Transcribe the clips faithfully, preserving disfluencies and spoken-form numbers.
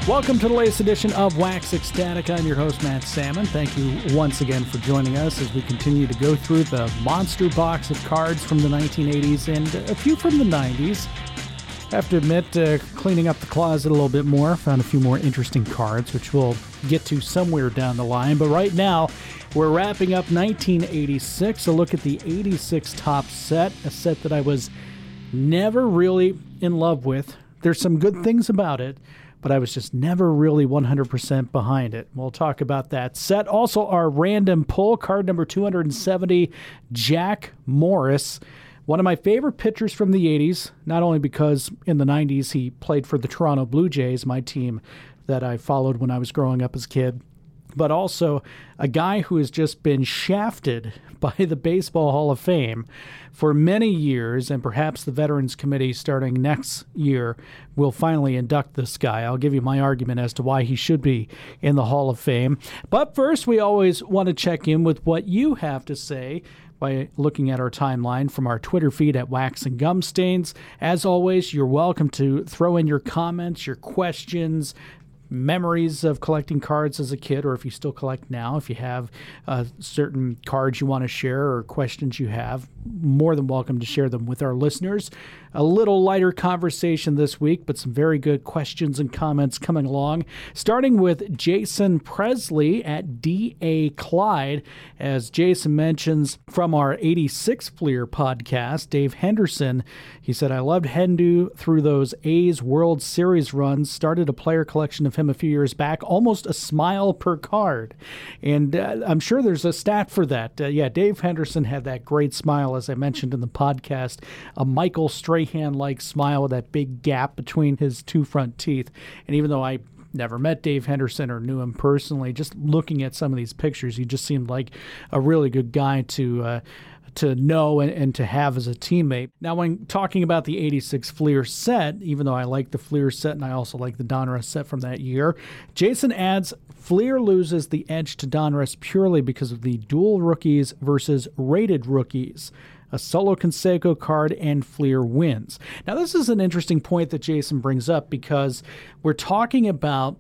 Welcome to the latest edition of Wax Ecstatic. I'm your host, Matt Salmon. Thank you once again for joining us as we continue to go through the monster box of cards from the nineteen eighties and a few from the nineties. I have to admit, uh, cleaning up the closet a little bit more, found a few more interesting cards, which we'll get to somewhere down the line. But right now, we're wrapping up nineteen eighty-six, a look at the eighty-six Topps set, a set that I was never really in love with. There's some good things about it, but I was just never really one hundred percent behind it. We'll talk about that set. Also, our random pull, card number two hundred seventy, Jack Morris. One of my favorite pitchers from the eighties, not only because in the nineties he played for the Toronto Blue Jays, my team that I followed when I was growing up as a kid, but also a guy who has just been shafted by the Baseball Hall of Fame for many years, and perhaps the Veterans Committee starting next year will finally induct this guy. I'll give you my argument as to why he should be in the Hall of Fame. But first, we always want to check in with what you have to say by looking at our timeline from our Twitter feed at Wax and Gum Stains. As always, you're welcome to throw in your comments, your questions, memories of collecting cards as a kid, or if you still collect now, if you have uh, certain cards you want to share or questions you have, more than welcome to share them with our listeners. A little lighter conversation this week, but some very good questions and comments coming along. Starting with Jason Presley at D A Clyde. As Jason mentions from our eighty-six Fleer podcast, Dave Henderson, he said, I loved Hendu through those A's World Series runs, started a player collection of him a few years back, almost a smile per card. And uh, I'm sure there's a stat for that. Uh, yeah, Dave Henderson had that great smile, as I mentioned in the podcast, a Michael Strahan-like smile with that big gap between his two front teeth. And even though I never met Dave Henderson or knew him personally, just looking at some of these pictures, he just seemed like a really good guy to uh, to know and, and to have as a teammate. Now, when talking about the eighty-six Fleer set, even though I like the Fleer set and I also like the Donruss set from that year, Jason adds, Fleer loses the edge to Donruss purely because of the dual rookies versus rated rookies. A solo Canseco card and Fleer wins. Now, this is an interesting point that Jason brings up because we're talking about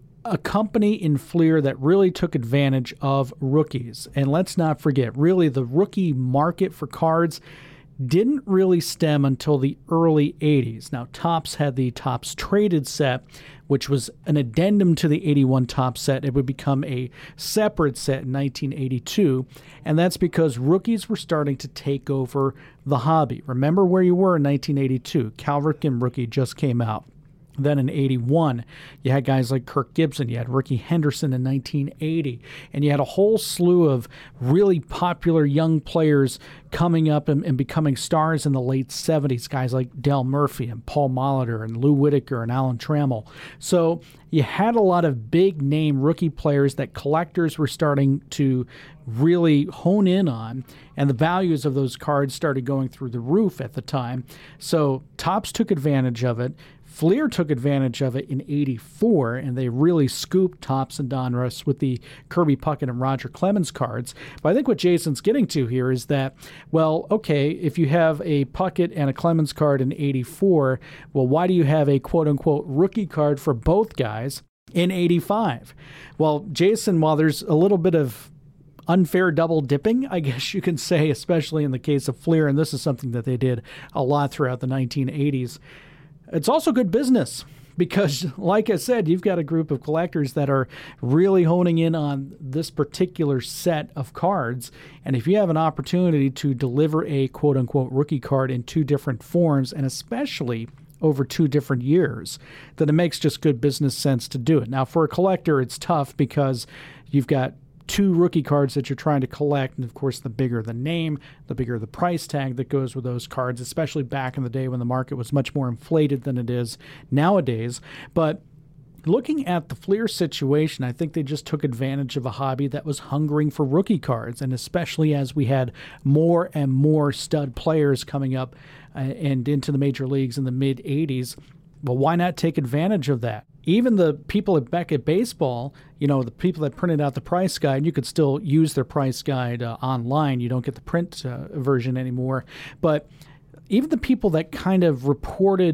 a company in Fleer that really took advantage of rookies. And let's not forget, really, the rookie market for cards didn't really stem until the early eighties. Now, Topps had the Topps Traded set, which was an addendum to the eighty-one Topps set. It would become a separate set in nineteen eighty-two, and that's because rookies were starting to take over the hobby. Remember where you were in nineteen eighty-two. Cal Ripken rookie just came out. Then in eighty-one, you had guys like Kirk Gibson, you had Ricky Henderson in nineteen eighty, and you had a whole slew of really popular young players coming up and, and becoming stars in the late seventies, guys like Del Murphy and Paul Molitor and Lou Whitaker and Alan Trammell. So you had a lot of big-name rookie players that collectors were starting to really hone in on, and the values of those cards started going through the roof at the time. So Topps took advantage of it. Fleer took advantage of it in eighty-four, and they really scooped Topps and Donruss with the Kirby Puckett and Roger Clemens cards. But I think what Jason's getting to here is that, well, okay, if you have a Puckett and a Clemens card in eighty-four, well, why do you have a quote-unquote rookie card for both guys in eighty-five? Well, Jason, while there's a little bit of unfair double dipping, I guess you can say, especially in the case of Fleer, and this is something that they did a lot throughout the nineteen eighties, it's also good business because, like I said, you've got a group of collectors that are really honing in on this particular set of cards. And if you have an opportunity to deliver a quote-unquote rookie card in two different forms, and especially over two different years, then it makes just good business sense to do it. Now, for a collector, it's tough because you've got two rookie cards that you're trying to collect, and of course the bigger the name, the bigger the price tag that goes with those cards, especially back in the day when the market was much more inflated than it is nowadays. But looking at the Fleer situation, I think they just took advantage of a hobby that was hungering for rookie cards, and especially as we had more and more stud players coming up uh, and into the major leagues in the mid-eighties, well, why not take advantage of that? Even the people at Beckett Baseball, you know, the people that printed out the price guide, you could still use their price guide uh, online. You don't get the print uh, version anymore. But even the people that kind of reported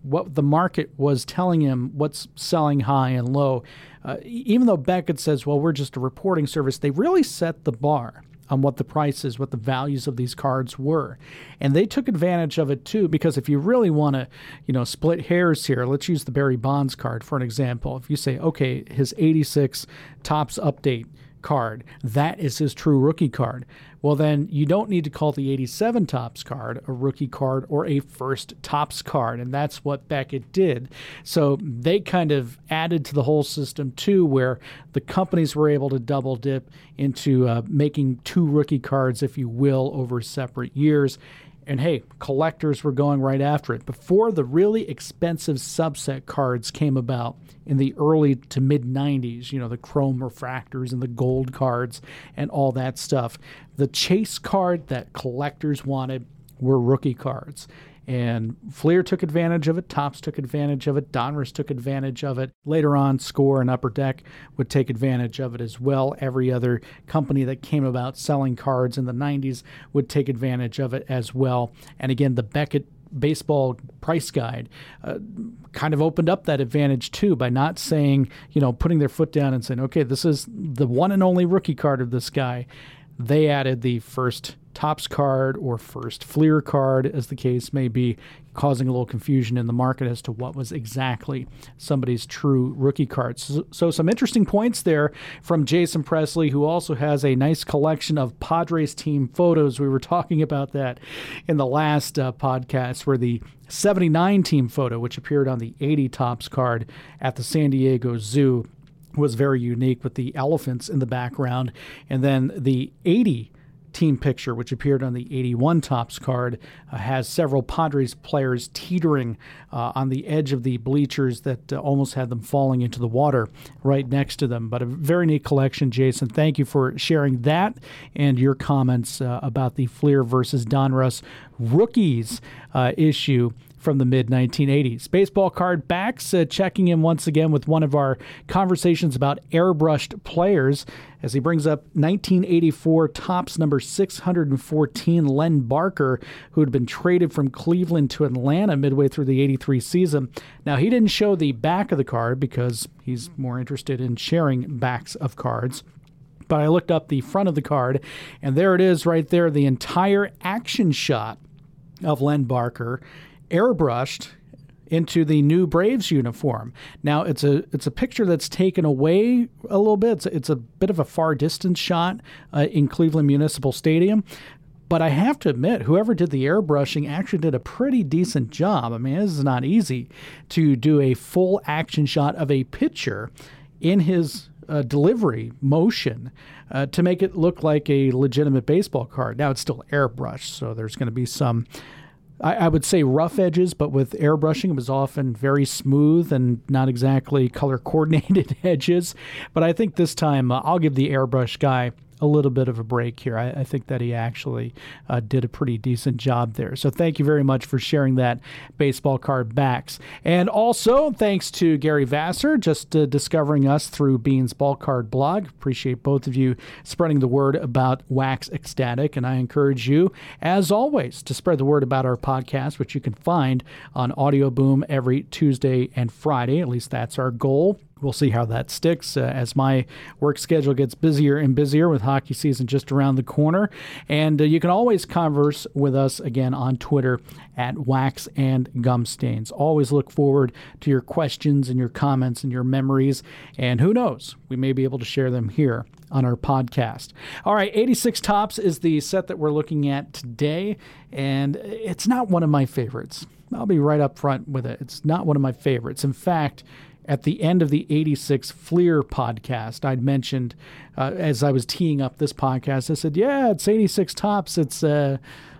what the market was telling him, what's selling high and low. Uh, even though Beckett says, well, we're just a reporting service, they really set the bar on what the prices, what the values of these cards were. And they took advantage of it too, because if you really want to, you know, split hairs here, let's use the Barry Bonds card for an example. If you say, okay, his eighty-six Topps Update card, that is his true rookie card. Well, then you don't need to call the eighty-seven Topps card a rookie card or a first Topps card, and that's what Beckett did. So they kind of added to the whole system too, where the companies were able to double dip into uh, making two rookie cards, if you will, over separate years. And hey, collectors were going right after it. Before the really expensive subset cards came about in the early to mid nineties, you know, the chrome refractors and the gold cards and all that stuff, the chase card that collectors wanted were rookie cards. And Fleer took advantage of it. Topps took advantage of it. Donruss took advantage of it. Later on, Score and Upper Deck would take advantage of it as well. Every other company that came about selling cards in the nineties would take advantage of it as well. And again, the Beckett baseball price guide uh, kind of opened up that advantage too by not saying, you know, putting their foot down and saying, okay, this is the one and only rookie card of this guy. They added the first Topps card or first Fleer card, as the case may be, causing a little confusion in the market as to what was exactly somebody's true rookie card. So, so some interesting points there from Jason Presley, who also has a nice collection of Padres team photos. We were talking about that in the last uh, podcast, where the seventy-nine team photo, which appeared on the eighty Topps card at the San Diego Zoo, was very unique with the elephants in the background. And then the eighty team picture, which appeared on the eighty-one Topps card, uh, has several Padres players teetering uh, on the edge of the bleachers that uh, almost had them falling into the water right next to them. But a very neat collection, Jason. Thank you for sharing that and your comments uh, about the Fleer versus Donruss rookies uh, issue from the mid nineteen eighties. Baseball Card Backs uh, checking in once again with one of our conversations about airbrushed players as he brings up nineteen eighty-four Topps number six hundred fourteen Len Barker, who had been traded from Cleveland to Atlanta midway through the eighty-three season. Now, he didn't show the back of the card because he's more interested in sharing backs of cards. But I looked up the front of the card, and there it is right there, the entire action shot of Len Barker airbrushed into the new Braves uniform. Now, it's a it's a picture that's taken away a little bit. It's, it's a bit of a far distance shot uh, in Cleveland Municipal Stadium. But I have to admit, whoever did the airbrushing actually did a pretty decent job. I mean, this is not easy to do a full action shot of a pitcher in his uh, delivery motion uh, to make it look like a legitimate baseball card. Now, it's still airbrushed, so there's going to be some, I, I would say, rough edges, but with airbrushing, it was often very smooth and not exactly color-coordinated edges. But I think this time uh, I'll give the airbrush guy a little bit of a break here. I, I think that he actually uh, did a pretty decent job there. So thank you very much for sharing that, Baseball Card Backs. And also thanks to Gary Vassar, just uh, discovering us through Bean's Ball Card blog. Appreciate both of you spreading the word about Wax Ecstatic. And I encourage you, as always, to spread the word about our podcast, which you can find on Audio Boom every Tuesday and Friday. At least that's our goal. We'll see how that sticks uh, as my work schedule gets busier and busier with hockey season just around the corner. And uh, you can always converse with us again on Twitter at Wax and Gumstains. Always look forward to your questions and your comments and your memories. And who knows, we may be able to share them here on our podcast. All right, eighty-six Topps is the set that we're looking at today. And it's not one of my favorites. I'll be right up front with it. It's not one of my favorites. In fact, at the end of the eighty-six Fleer podcast, I'd mentioned, uh, as I was teeing up this podcast, I said, yeah, it's eighty-six Topps. It's, uh,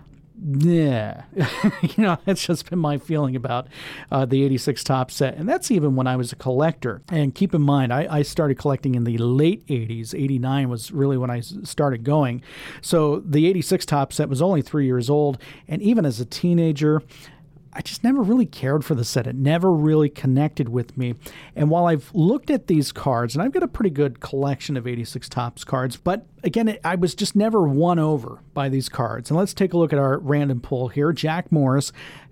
yeah. you know, that's just been my feeling about uh, the eighty-six Topps set. And that's even when I was a collector. And keep in mind, I, I started collecting in the late eighties. eighty-nine was really when I started going. So the eighty-six Topps set was only three years old. And even as a teenager, I just never really cared for the set. It never really connected with me. And while I've looked at these cards, and I've got a pretty good collection of eighty-six Topps cards, but again, it, I was just never won over by these cards. And let's take a look at our random pull here. Jack Morris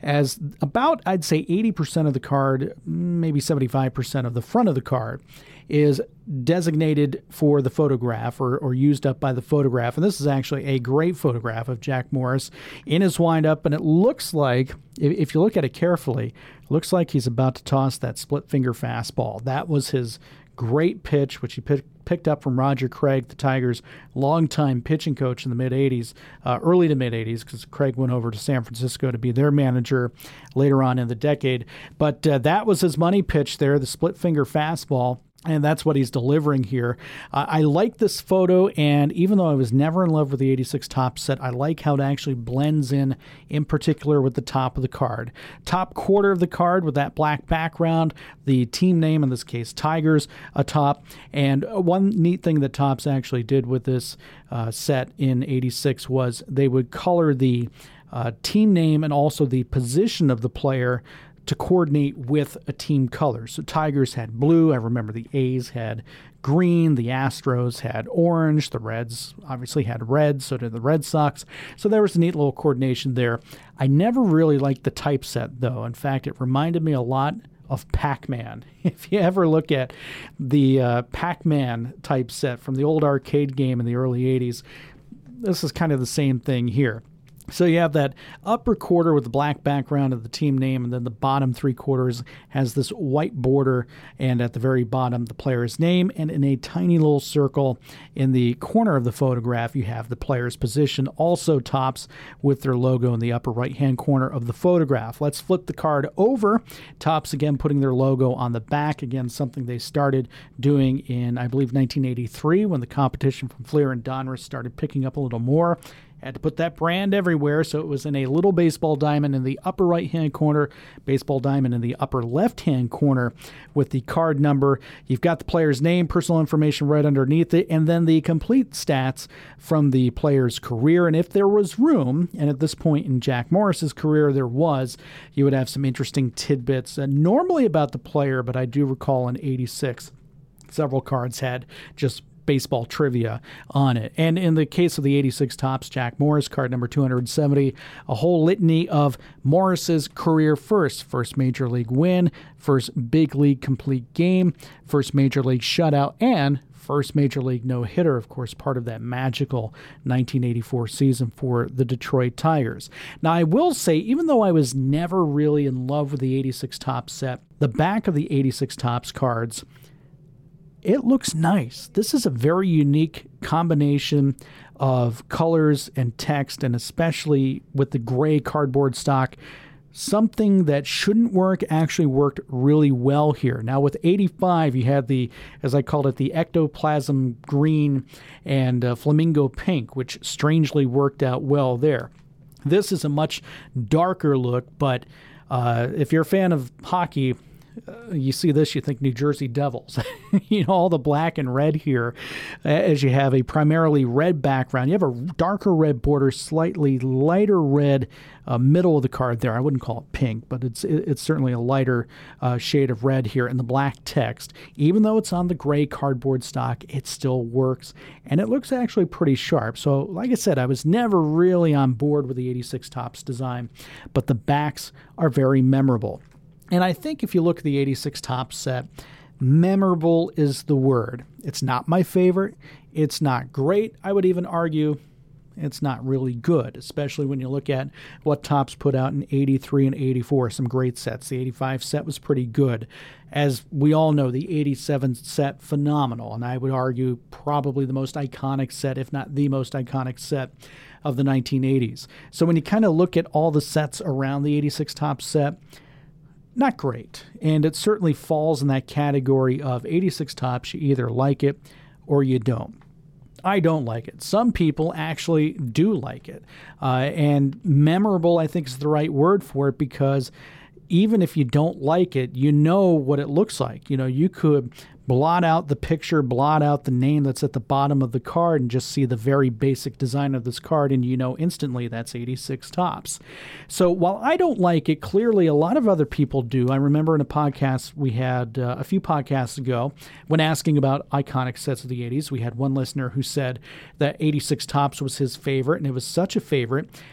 as about, I'd say, eighty percent of the card, maybe seventy-five percent of the front of the card is designated for the photograph or, or used up by the photograph. And this is actually a great photograph of Jack Morris in his windup. And it looks like, if, if you look at it carefully, it looks like he's about to toss that split finger fastball. That was his great pitch, which he picked picked up from Roger Craig, the Tigers' longtime pitching coach in the mid-eighties, uh, early to mid-eighties, because Craig went over to San Francisco to be their manager later on in the decade. But uh, that was his money pitch there, the split-finger fastball. And that's what he's delivering here. Uh, I like this photo, and even though I was never in love with the eighty-six Topps set, I like how it actually blends in, in particular with the top of the card. Top quarter of the card with that black background, the team name, in this case, Tigers, atop. And one neat thing that Topps actually did with this uh, set in eighty-six was they would color the uh, team name and also the position of the player to coordinate with a team color. So Tigers had blue. I remember the A's had green. The Astros had orange. The Reds obviously had red. So did the Red Sox. So there was a neat little coordination there. I never really liked the typeset, though. In fact, it reminded me a lot of Pac-Man. If you ever look at the uh, Pac-Man typeset from the old arcade game in the early eighties, this is kind of the same thing here. So you have that upper quarter with the black background of the team name, and then the bottom three quarters has this white border, and at the very bottom, the player's name, and in a tiny little circle in the corner of the photograph, you have the player's position, also Topps with their logo in the upper right-hand corner of the photograph. Let's flip the card over. Topps, again, putting their logo on the back, again, something they started doing in, I believe, nineteen eighty-three, when the competition from Fleer and Donruss started picking up a little more. Had to put that brand everywhere, so it was in a little baseball diamond in the upper right-hand corner, baseball diamond in the upper left-hand corner with the card number. You've got the player's name, personal information right underneath it, and then the complete stats from the player's career. And if there was room, and at this point in Jack Morris's career there was, you would have some interesting tidbits, uh, normally about the player, but I do recall in eighty-six, several cards had just baseball trivia on it. And in the case of the eighty-six Topps Jack Morris, card number two hundred seventy, a whole litany of Morris's career first. First major league win, first big league complete game, first major league shutout, and first major league no-hitter, of course, part of that magical nineteen eighty-four season for the Detroit Tigers. Now, I will say, even though I was never really in love with the eighty-six Topps set, the back of the eighty-six Topps cards, it looks nice. This is a very unique combination of colors and text, and especially with the gray cardboard stock, something that shouldn't work actually worked really well here. Now with eighty-five, you had the, as I called it, the ectoplasm green and uh, flamingo pink, which strangely worked out well there. This is a much darker look, but uh, if you're a fan of hockey, Uh, you see this, you think New Jersey Devils. You know, all the black and red here, as you have a primarily red background. You have a darker red border, slightly lighter red uh, middle of the card there. I wouldn't call it pink, but it's it's certainly a lighter uh, shade of red here. And the black text, even though it's on the gray cardboard stock, it still works. And it looks actually pretty sharp. So, like I said, I was never really on board with the eighty-six Topps design, but the backs are very memorable. And I think if you look at the eighty-six Topps set, memorable is the word. It's not my favorite. It's not great. I would even argue it's not really good, especially when you look at what Topps put out in eighty-three and eighty-four, some great sets. The eighty-five set was pretty good. As we all know, the eighty-seven set, phenomenal, and I would argue probably the most iconic set, if not the most iconic set of the nineteen eighties. So when you kind of look at all the sets around the eighty-six Topps set, not great. And it certainly falls in that category of eighty-six Topps. You either like it or you don't. I don't like it. Some people actually do like it. Uh, and memorable, I think, is the right word for it, because even if you don't like it, you know what it looks like. You know, you could blot out the picture, blot out the name that's at the bottom of the card, and just see the very basic design of this card, and you know instantly that's eighty-six Topps. So while I don't like it, clearly a lot of other people do. I remember in a podcast we had uh, a few podcasts ago, when asking about iconic sets of the eighties, we had one listener who said that eighty-six Topps was his favorite, and it was such a favorite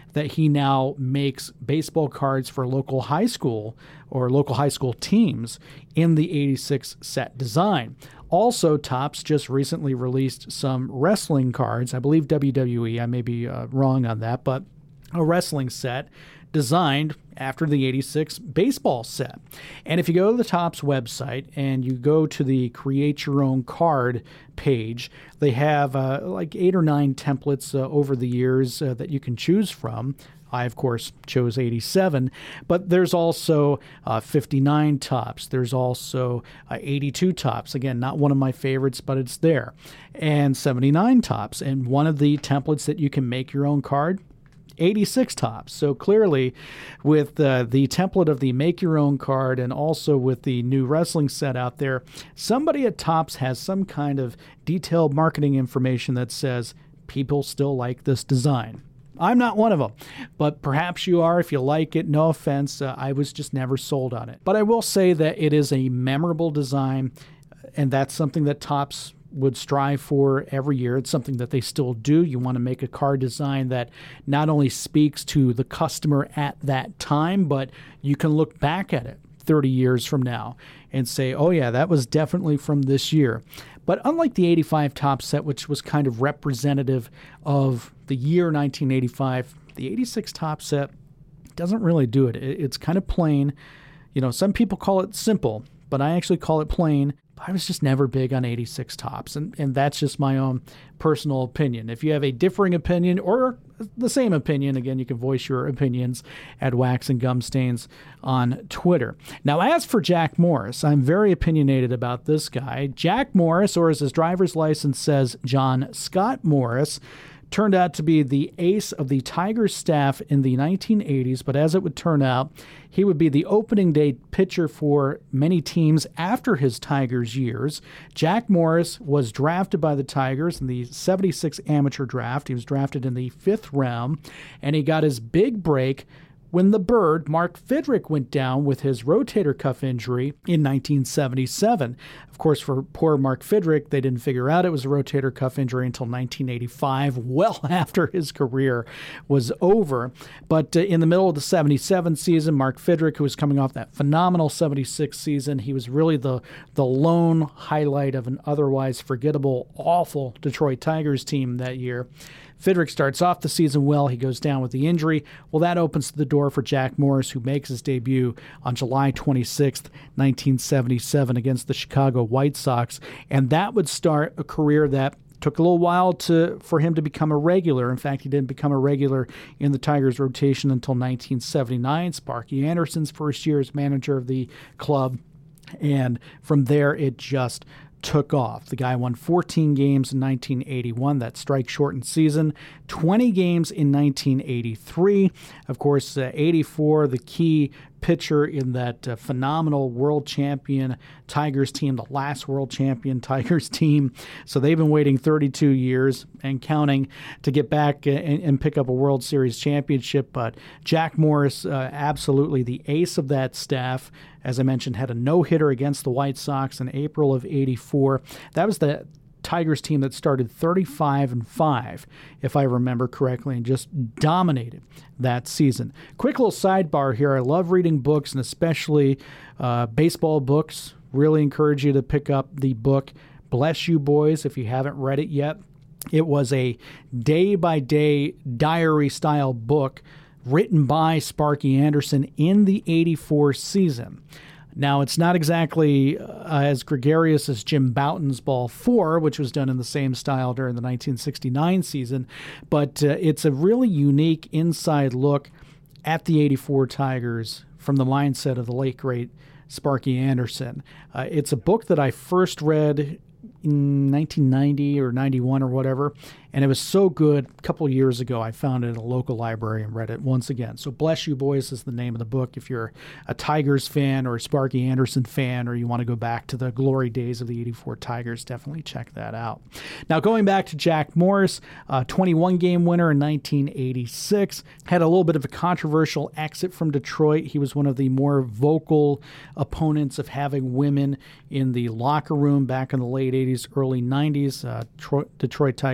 that he now makes baseball cards for local high school or local high school teams in the eighty-six set design. Also, Topps just recently released some wrestling cards. I believe W W E, I may be uh, wrong on that, but a wrestling set designed after the eighty-six baseball set. And if you go to the Topps website and you go to the Create Your Own Card page, they have uh, like eight or nine templates uh, over the years uh, that you can choose from. I, of course, chose eighty-seven, but there's also uh, fifty-nine Topps. There's also uh, eighty-two Topps. Again, not one of my favorites, but it's there. And seventy-nine Topps. And one of the templates that you can make your own card, eighty-six Topps. So clearly, with uh, the template of the Make Your Own card and also with the new wrestling set out there, somebody at Topps has some kind of detailed marketing information that says people still like this design. I'm not one of them, but perhaps you are if you like it. No offense, uh, I was just never sold on it. But I will say that it is a memorable design, and that's something that Topps would strive for every year. It's something that they still do. You want to make a card design that not only speaks to the customer at that time, but you can look back at it thirty years from now and say, oh yeah, that was definitely from this year. But unlike the eighty-five Topps set, which was kind of representative of the year nineteen eighty-five, the eighty-six Topps set doesn't really do it. It's kind of plain. You know, some people call it simple, but I actually call it plain. I was just never big on eighty-six Topps, and, and that's just my own personal opinion. If you have a differing opinion or the same opinion, again, you can voice your opinions at Wax and Gum Stains on Twitter. Now, as for Jack Morris, I'm very opinionated about this guy. Jack Morris, or as his driver's license says, John Scott Morris, turned out to be the ace of the Tigers staff in the nineteen eighties, but as it would turn out, he would be the opening day pitcher for many teams after his Tigers years. Jack Morris was drafted by the Tigers in the seventy-six amateur draft. He was drafted in the fifth round, and he got his big break when the Bird, Mark Fidrych, went down with his rotator cuff injury in nineteen seventy-seven. Of course, for poor Mark Fidrych, they didn't figure out it was a rotator cuff injury until nineteen eighty-five, well after his career was over. But uh, in the middle of the seventy-seven season, Mark Fidrych, who was coming off that phenomenal seventy-six season, he was really the, the lone highlight of an otherwise forgettable, awful Detroit Tigers team that year. Fidrych starts off the season well. He goes down with the injury. Well, that opens the door for Jack Morris, who makes his debut on July twenty-sixth, nineteen seventy-seven against the Chicago White Sox. And that would start a career that took a little while to for him to become a regular. In fact, he didn't become a regular in the Tigers rotation until nineteen seventy-nine, Sparky Anderson's first year as manager of the club. And from there, it just took off. The guy won fourteen games in nineteen eighty-one, that strike-shortened season, twenty games in nineteen eighty-three. Of course, uh, eighty-four, the key pitcher in that uh, phenomenal world champion Tigers team, the last world champion Tigers team. So they've been waiting thirty-two years and counting to get back and, and pick up a World Series championship. But Jack Morris, uh, absolutely the ace of that staff. As I mentioned, had a no-hitter against the White Sox in April of eighty-four. That was the Tigers team that started thirty-five and five, if I remember correctly, and just dominated that season. Quick little sidebar here. I love reading books, and especially uh, baseball books. Really encourage you to pick up the book Bless You Boys if you haven't read it yet. It was a day-by-day diary-style book written by Sparky Anderson in the eighty-four season. Now, it's not exactly uh, as gregarious as Jim Bouton's Ball four, which was done in the same style during the nineteen sixty-nine season, but uh, it's a really unique inside look at the eighty-four Tigers from the mindset of the late, great Sparky Anderson. Uh, it's a book that I first read in nineteen ninety or ninety-one or whatever, and it was so good. A couple of years ago, I found it at a local library and read it once again. So Bless You Boys is the name of the book. If you're a Tigers fan or a Sparky Anderson fan, or you want to go back to the glory days of the eighty-four Tigers, definitely check that out. Now, going back to Jack Morris, a twenty-one game winner in nineteen eighty-six, had a little bit of a controversial exit from Detroit. He was one of the more vocal opponents of having women in the locker room back in the late eighties, early nineties. Uh, Detroit Tigers owner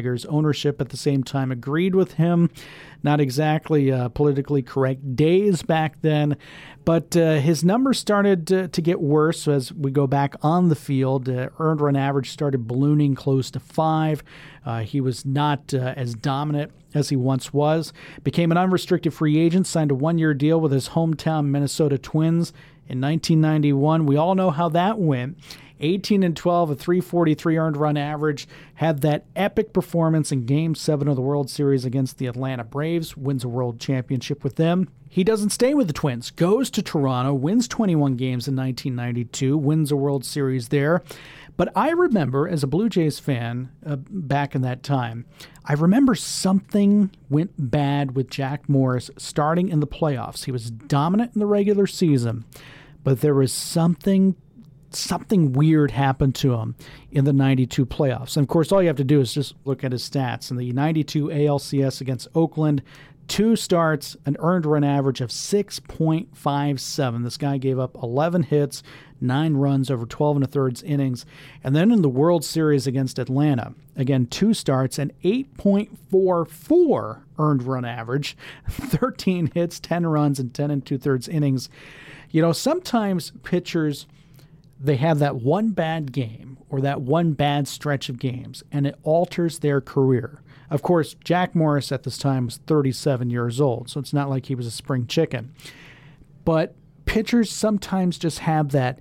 ownership at the same time agreed with him. Not exactly uh, politically correct days back then, but uh, his numbers started to, to get worse as we go back on the field. Uh, earned run average started ballooning close to five. Uh, he was not uh, as dominant as he once was. Became an unrestricted free agent, signed a one-year deal with his hometown Minnesota Twins in nineteen ninety-one. We all know how that went. eighteen and twelve, a three forty-three earned run average, had that epic performance in Game seven of the World Series against the Atlanta Braves, wins a world championship with them. He doesn't stay with the Twins, goes to Toronto, wins twenty-one games in nineteen ninety-two, wins a World Series there. But I remember, as a Blue Jays fan uh, back in that time, I remember something went bad with Jack Morris starting in the playoffs. He was dominant in the regular season, but there was something Something weird happened to him in the ninety-two playoffs. And, of course, all you have to do is just look at his stats. In the ninety-two A L C S against Oakland, two starts, an earned run average of six point five seven. This guy gave up eleven hits, nine runs over twelve and a third innings. And then in the World Series against Atlanta, again, two starts, an eight point four four earned run average, thirteen hits, ten runs, and ten and two-thirds innings. You know, sometimes pitchers, they have that one bad game or that one bad stretch of games, and it alters their career. Of course, Jack Morris at this time was thirty-seven years old, so it's not like he was a spring chicken. But pitchers sometimes just have that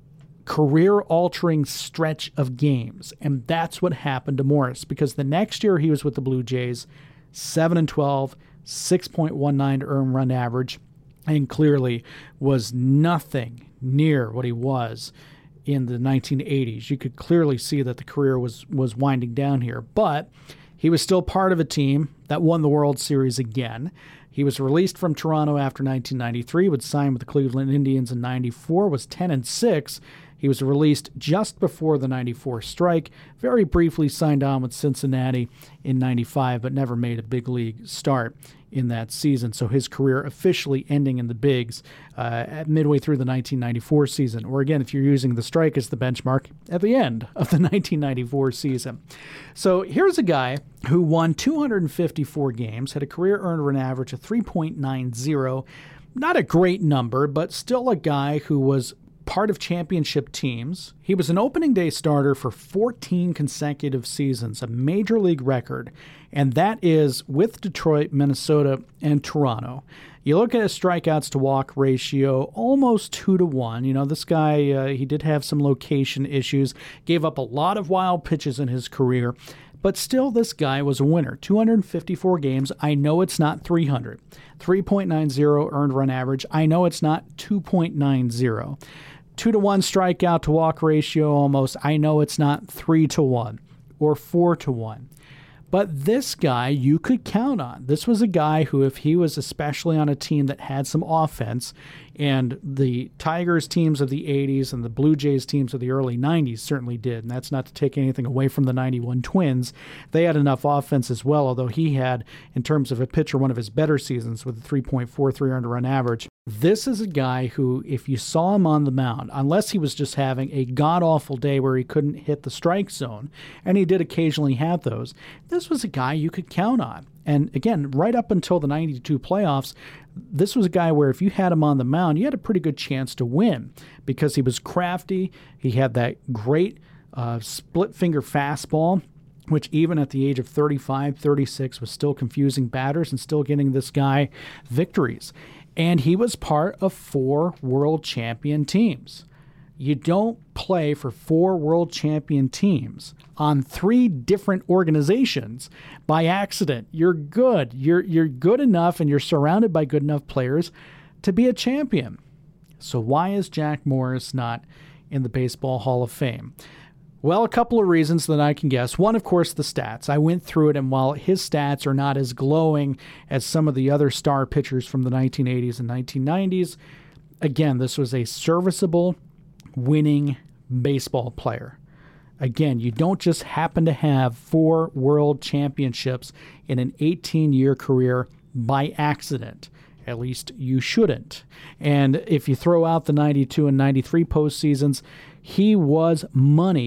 career-altering stretch of games, and that's what happened to Morris, because the next year he was with the Blue Jays, seven and twelve, six point one nine earned run average, and clearly was nothing near what he was in the nineteen eighties. You could clearly see that the career was was winding down here, but he was still part of a team that won the World Series again. He was released from Toronto after nineteen ninety-three, would sign with the Cleveland Indians in ninety-four, was ten and six. He was released just before the ninety-four strike, very briefly signed on with Cincinnati in ninety-five, but never made a big league start in that season. So his career officially ending in the bigs uh, at midway through the nineteen ninety-four season, or again, if you're using the strike as the benchmark, at the end of the nineteen ninety-four season. So here's a guy who won two hundred fifty-four games, had a career earned run average of three point nine oh. Not a great number, but still a guy who was part of championship teams. He was an opening day starter for fourteen consecutive seasons, a major league record, and that is with Detroit, Minnesota, and Toronto. You look at his strikeouts to walk ratio, almost two to one. You know, this guy, uh, he did have some location issues, gave up a lot of wild pitches in his career, but still this guy was a winner. two hundred fifty-four games. I know it's not three hundred. three point nine oh earned run average. I know it's not two point nine oh. Two to one strikeout to walk ratio almost. I know it's not three to one or four to one. But this guy you could count on. This was a guy who, if he was especially on a team that had some offense, and the Tigers teams of the eighties and the Blue Jays teams of the early nineties certainly did, and that's not to take anything away from the ninety-one Twins. They had enough offense as well, although he had, in terms of a pitcher, one of his better seasons with a three point four three earned run average. This is a guy who, if you saw him on the mound, unless he was just having a god-awful day where he couldn't hit the strike zone, and he did occasionally have those, this was a guy you could count on. And again, right up until the ninety-two playoffs, this was a guy where if you had him on the mound, you had a pretty good chance to win because he was crafty. He had that great uh, split-finger fastball, which even at the age of thirty-five, thirty-six was still confusing batters and still getting this guy victories. And he was part of four world champion teams. You don't play for four world champion teams on three different organizations by accident. You're good. You're you're good enough and you're surrounded by good enough players to be a champion. So why is Jack Morris not in the Baseball Hall of Fame? Well, a couple of reasons that I can guess. One, of course, the stats. I went through it, and while his stats are not as glowing as some of the other star pitchers from the nineteen eighties and nineteen nineties, again, this was a serviceable, winning baseball player. Again, you don't just happen to have four world championships in an eighteen-year career by accident. At least you shouldn't. And if you throw out the ninety-two and ninety-three postseasons, he was money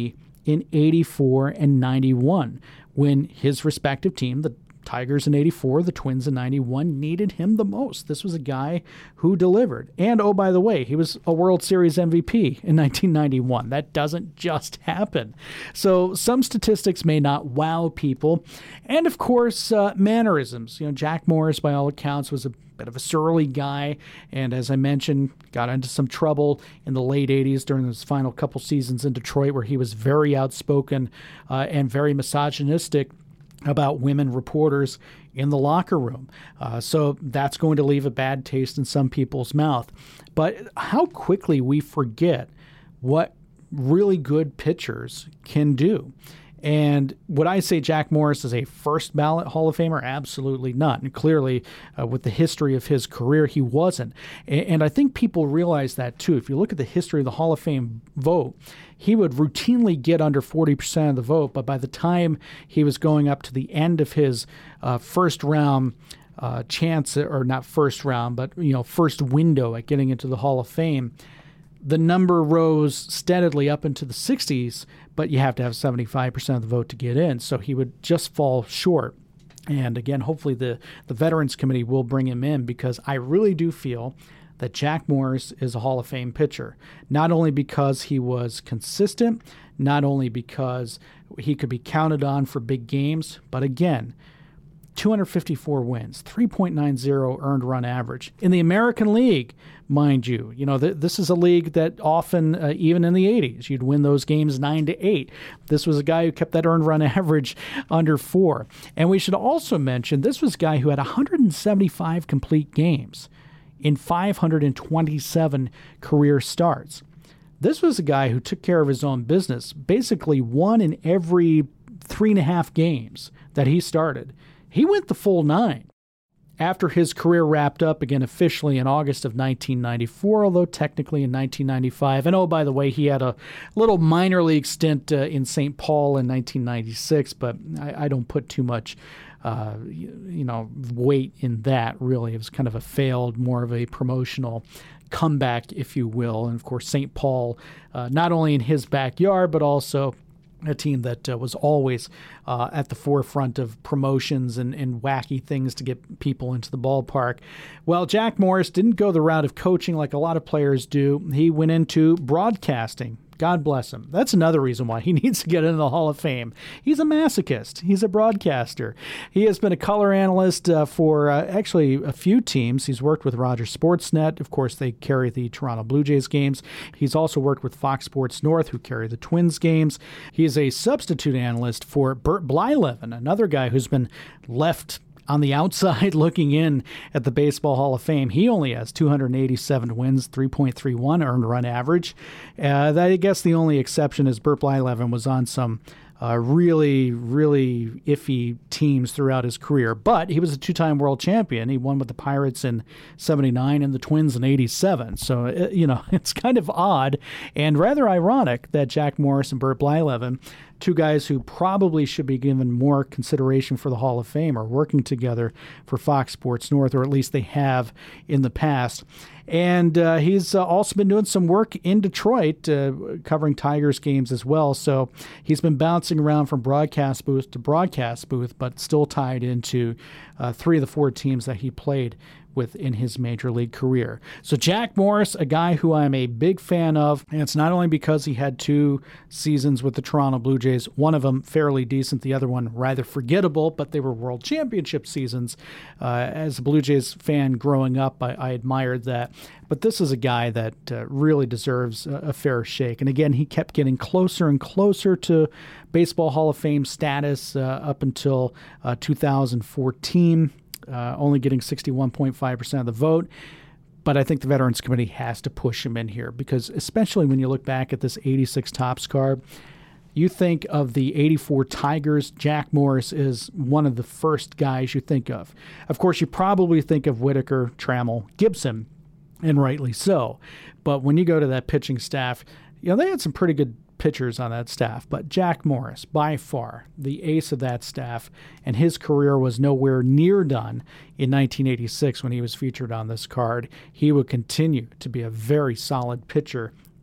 in eighty-four and ninety-one, when his respective team, the Tigers in eighty-four, the Twins in ninety-one, needed him the most. This was a guy who delivered. And, oh, by the way, he was a World Series M V P in nineteen ninety-one. That doesn't just happen. So some statistics may not wow people. And, of course, uh, mannerisms. You know, Jack Morris, by all accounts, was a bit of a surly guy, and as I mentioned, got into some trouble in the late eighties during his final couple seasons in Detroit, where he was very outspoken uh, and very misogynistic about women reporters in the locker room. Uh, so that's going to leave a bad taste in some people's mouth. But how quickly we forget what really good pitchers can do. And would I say Jack Morris is a first ballot Hall of Famer? Absolutely not. And clearly, uh, with the history of his career, he wasn't. And, and I think people realize that too. If you look at the history of the Hall of Fame vote, he would routinely get under forty percent of the vote, but by the time he was going up to the end of his uh, first round uh, chance, or not first round, but you know, first window at getting into the Hall of Fame, the number rose steadily up into the sixties, but you have to have seventy-five percent of the vote to get in. So he would just fall short. And again, hopefully the, the Veterans Committee will bring him in, because I really do feel that Jack Morris is a Hall of Fame pitcher, not only because he was consistent, not only because he could be counted on for big games, but again, two hundred fifty-four wins, three point nine oh earned run average. In the American League, mind you, you know, th- this is a league that often, uh, even in the eighties, you'd win those games nine to eight. This was a guy who kept that earned run average under four. And we should also mention, this was a guy who had one hundred seventy-five complete games in five hundred twenty-seven career starts. This was a guy who took care of his own business, basically one in every three and a half games that he started. He went the full nine. After his career wrapped up again officially in August of nineteen ninety-four, although technically in nineteen ninety-five. And oh, by the way, he had a little minor league stint uh, in Saint Paul in nineteen ninety-six, but I, I don't put too much uh, you, you know, weight in that, really. It was kind of a failed, more of a promotional comeback, if you will. And of course, Saint Paul, uh, not only in his backyard, but also a team that uh, was always uh, at the forefront of promotions and, and wacky things to get people into the ballpark. Well, Jack Morris didn't go the route of coaching like a lot of players do. He went into broadcasting. God bless him. That's another reason why he needs to get into the Hall of Fame. He's a masochist. He's a broadcaster. He has been a color analyst uh, for uh, actually a few teams. He's worked with Rogers Sportsnet. Of course, they carry the Toronto Blue Jays games. He's also worked with Fox Sports North, who carry the Twins games. He is a substitute analyst for Bert Blyleven, another guy who's been left on the outside looking in at the Baseball Hall of Fame. He only has two hundred eighty-seven wins, three point three one earned run average. Uh, I guess the only exception is Bert Blyleven was on some uh, really, really iffy teams throughout his career. But he was a two-time world champion. He won with the Pirates in seventy-nine and the Twins in eighty-seven. So, it, you know, it's kind of odd and rather ironic that Jack Morris and Bert Blyleven, two guys who probably should be given more consideration for the Hall of Fame, are working together for Fox Sports North, or at least they have in the past. And uh, he's uh, also been doing some work in Detroit, uh, covering Tigers games as well. So he's been bouncing around from broadcast booth to broadcast booth, but still tied into uh, three of the four teams that he played with in his major league career. So Jack Morris, a guy who I'm a big fan of, and it's not only because he had two seasons with the Toronto Blue Jays, one of them fairly decent, the other one rather forgettable, but they were World Championship seasons. Uh, as a Blue Jays fan growing up, I, I admired that. But this is a guy that uh, really deserves a, a fair shake. And again, he kept getting closer and closer to Baseball Hall of Fame status uh, up until uh, two thousand fourteen. Uh, only getting sixty-one point five percent of the vote. But I think the Veterans Committee has to push him in here, because especially when you look back at this eighty-six Topps card, you think of the eighty-four Tigers, Jack Morris is one of the first guys you think of. Of course, you probably think of Whitaker, Trammell, Gibson, and rightly so. But when you go to that pitching staff, you know, they had some pretty good pitchers on that staff, but Jack Morris, by far the ace of that staff, and his career was nowhere near done in nineteen eighty-six when he was featured on this card. He would continue to be a very solid pitcher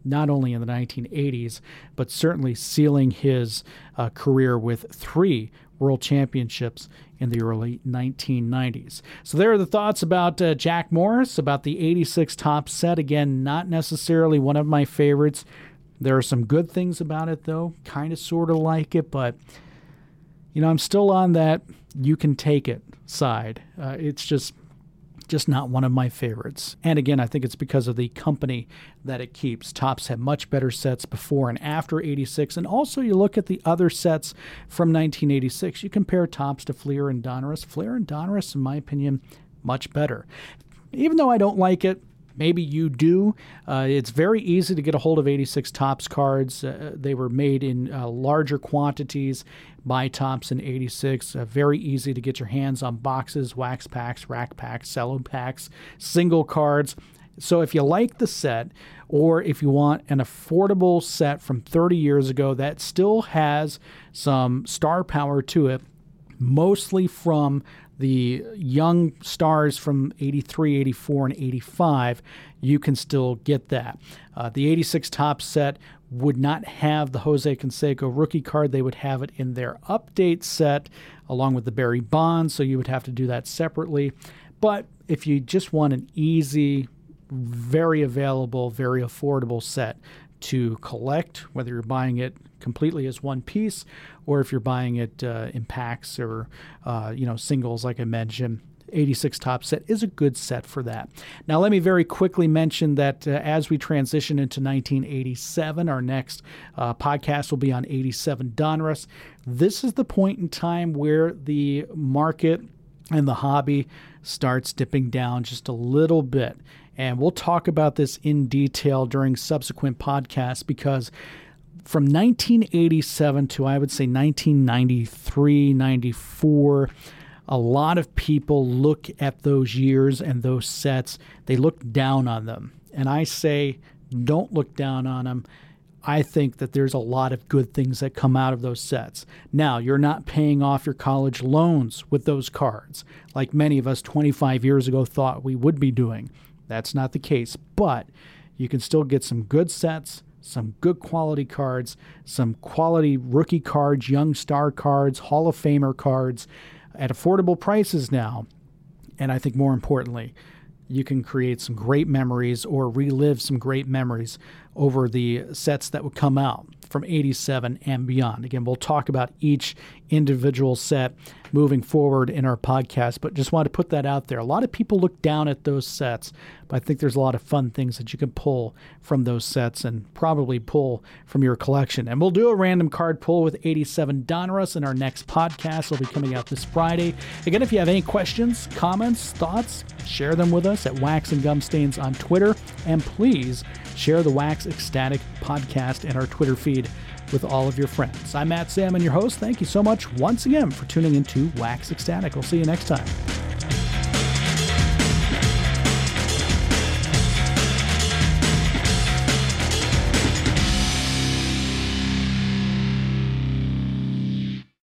not only in the nineteen eighties, but certainly sealing his uh, career with three world championships in the early nineteen nineties. So there are the thoughts about uh, Jack Morris, about the eighty-six Topps set. Again, not necessarily one of my favorites. There are some good things about it, though. Kind of sort of like it, but, you know, I'm still on that you can take it side. Uh, it's just... just not one of my favorites. And again, I think it's because of the company that it keeps. Topps had much better sets before and after eighty-six. And also you look at the other sets from nineteen eighty-six. You compare Topps to Fleer and Donruss. Fleer and Donruss, in my opinion, much better. Even though I don't like it, maybe you do. Uh, it's very easy to get a hold of eighty-six Topps cards. Uh, they were made in uh, larger quantities by Topps in eighty-six. Uh, very easy to get your hands on boxes, wax packs, rack packs, cello packs, single cards. So if you like the set, or if you want an affordable set from thirty years ago that still has some star power to it, mostly from the young stars from eighty-three, eighty-four, and eighty-five, you can still get that. Uh, the eighty-six Topps set would not have the Jose Canseco rookie card. They would have it in their update set along with the Barry Bonds, so you would have to do that separately. But if you just want an easy, very available, very affordable set to collect, whether you're buying it completely as one piece or if you're buying it uh, in packs or uh, you know singles like I mentioned, eighty-six Topps set is a good set for that. Now let me very quickly mention that uh, as we transition into nineteen eighty-seven, our next uh, podcast will be on eighty-seven Donruss. This is the point in time where the market and the hobby starts dipping down just a little bit. And we'll talk about this in detail during subsequent podcasts, because from nineteen eighty-seven to, I would say, nineteen ninety-three, ninety-four, a lot of people look at those years and those sets, they look down on them. And I say, don't look down on them. I think that there's a lot of good things that come out of those sets. Now, you're not paying off your college loans with those cards, like many of us twenty-five years ago thought we would be doing. That's not the case, but you can still get some good sets, some good quality cards, some quality rookie cards, young star cards, Hall of Famer cards at affordable prices now. And I think more importantly, you can create some great memories or relive some great memories over the sets that would come out from eighty-seven and beyond. Again, we'll talk about each individual set moving forward in our podcast, but just wanted to put that out there. A lot of people look down at those sets, but I think there's a lot of fun things that you can pull from those sets and probably pull from your collection. And we'll do a random card pull with eighty-seven Donruss in our next podcast. It'll be coming out this Friday. Again, if you have any questions, comments, thoughts, share them with us at Wax and Gum Stains on Twitter. And please share the Wax Ecstatic podcast and our Twitter feed with all of your friends. I'm Matt Salmon, your host. Thank you so much once again for tuning into Wax Ecstatic. We'll see you next time.